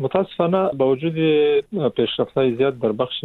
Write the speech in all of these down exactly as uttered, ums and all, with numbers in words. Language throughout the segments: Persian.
متاسفانه با وجود پیشرفت‌های زیاد در بخش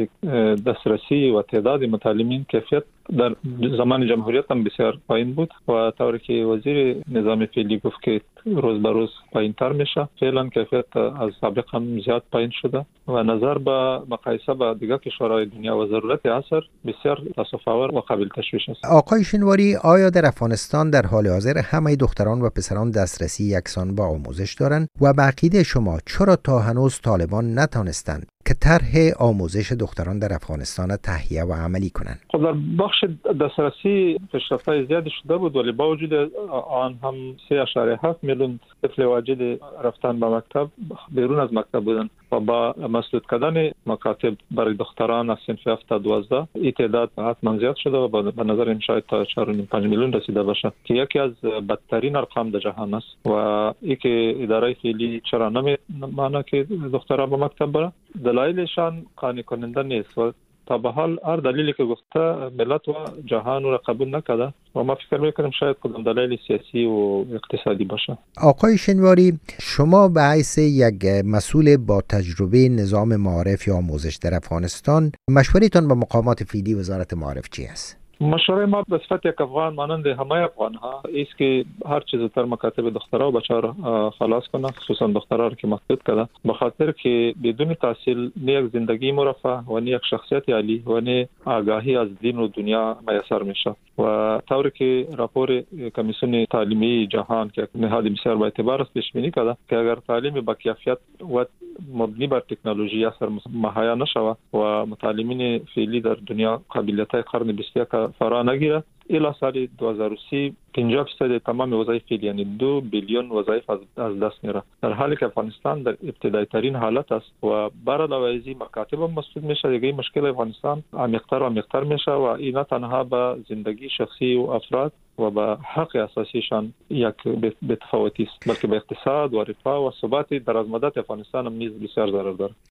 دسترسی و تعداد متعلمین، کیفیت در زمان جمهوریت هم بسیار پایین بود و طوری که وزیر نظام فعلی گفت که روز به روز پایین‌تر میشه. فعلا کیفیت از سابق هم زیاد پایین شده و نظر به مقایسه با دیگر کشورهای دنیا و ضرورت عصر بسیار تاسف‌آور و قابل تشویش است. آقای شنواری، آیا در افغانستان در حال حاضر همه دختران و پسران دسترسی یکسان به آموزش دارند و به عقیده شما چرا تا هنوز طالبان نتانستند که طرح آموزش دختران در افغانستان تهیه و عملی کنند؟ خب در بخش دسترسی پیشرفت‌های زیاد شده بود، ولی با وجود آن هم سه اشاره هفت میلیون طفل واجد رفتن به مکتب بیرون از مکتب بودند و با مسدود کردن مکاتب برای دختران از صنف هفت تا دوازده این تعداد حتما زیاد شده و به نظر این شاید تا چهار و نیم پنج میلیون رسیده باشه که یکی از بدترین ارقام در جهان است. و این که اداره فعلی چرا نمی‌مانه که دختران به مکتب برن، دلایلشان قانع کننده نیست و تا به حال هر دلیلی که گفته ملت و جهان را قبول نکرده و ما فکر میکنم شاید کدام دلیل سیاسی و اقتصادی باشه. آقای شنواری، شما به حیث یک مسئول با تجربه نظام معارف یا آموزش در افغانستان، مشورتان به مقامات فعلی وزارت معارف چی است؟ مشوره ما به صفت یک افغان مانند همه افغان ها است که هر چیز زودتر مکاتب دخترها و بچه‌ها را خلاص کنه، خصوصا دخترها را که محدود کرده، به خاطر که بدون تحصیل نه یک زندگی مرفه و نه یک شخصیت عالی و نه آگاهی از دین و دنیا میسر میشه. و طوری که راپور کمیسیون تعلیمی جهان که نهاد بسیار با اعتبار است پیش بینی کرده که اگر تعلیم با کیفیت و مبنی بر تکنولوژی اثر مهیا نشود و متعلمین فعلی در دنیا قابلیت‌های قرن بیست و یک فرا نگیره، الی سال دو هزار و سی پنجاه درصد تمام وظایف فعلی یعنی دو بیلیون وظایف از دست میره، در حالی که افغانستان در ابتدایی ترین حالت است و بر علاوه از این مکاتب هم مسدود میشه. دیگه مشکل افغانستان عمیق‌تر و عمیق‌تر میشه و این نه تنها به زندگی شخصی و افراد و به حق اساسیشان یک بی‌تفاوتی است، بلکه به اقتصاد و رفاه و ثبات درازمدت افغانستان هم نیز بسیار ضرر داره.